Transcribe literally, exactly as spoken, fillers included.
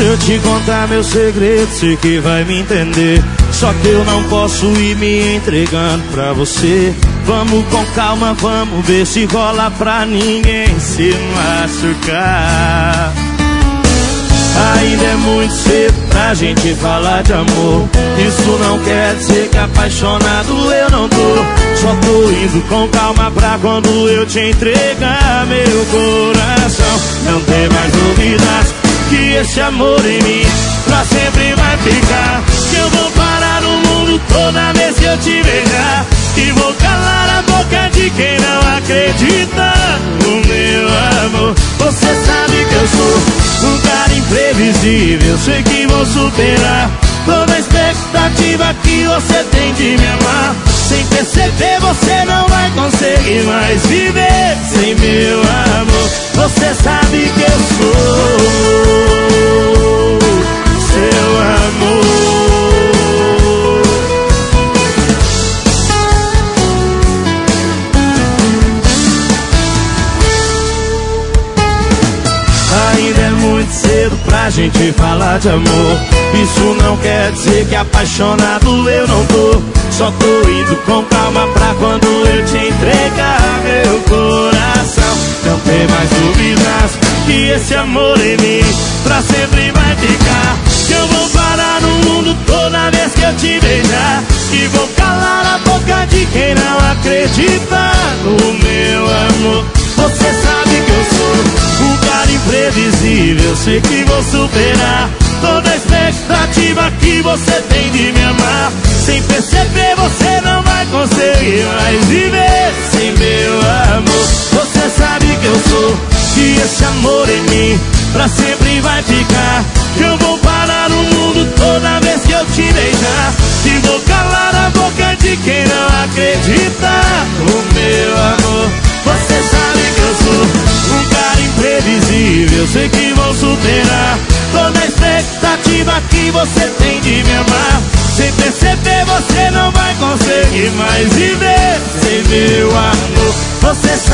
Se eu te contar meu segredo, sei que vai me entender. Só que eu não posso ir me entregando pra você. Vamos com calma, vamos ver se rola pra ninguém se machucar. Ainda é muito cedo pra gente falar de amor. Isso não quer dizer que apaixonado eu não tô. Só tô indo com calma pra quando eu te entregar meu coração. Não tem mais dúvidas que esse amor em mim pra sempre vai ficar. Que eu vou parar no mundo toda vez que eu te beijar. E vou calar a boca de quem não acredita no meu amor. Você sabe que eu sou um cara imprevisível. Sei que vou superar toda a expectativa que você tem de me amar. Sem perceber você não vai conseguir mais viver sem meu amor. Você sabe que eu sou seu amor. Ainda é muito cedo pra gente falar de amor. Isso não quer dizer que apaixonado eu não tô. Só tô indo com calma pra quando eu te entregar meu coração. Não tem mais dúvidas que esse amor em mim pra sempre vai ficar. Que eu vou parar no mundo toda vez que eu te beijar. E vou calar a boca de quem não acredita no meu amor. Você sabe que eu sou um cara imprevisível. Sei que vou superar toda a expectativa que você tem de me amar. Sem perceber você não vai conseguir mais viver sem meu amor. Você sabe que eu sou, que esse amor em mim pra sempre vai ficar. Que eu vou parar no mundo toda vez que eu te beijar. E vou calar a boca de quem não acredita no meu amor. Você sabe que eu sou um cara imprevisível. Sei que vou superar toda a expectativa que você tem de me amar. Sem perceber você não vai conseguir mais viver sem meu amor. Você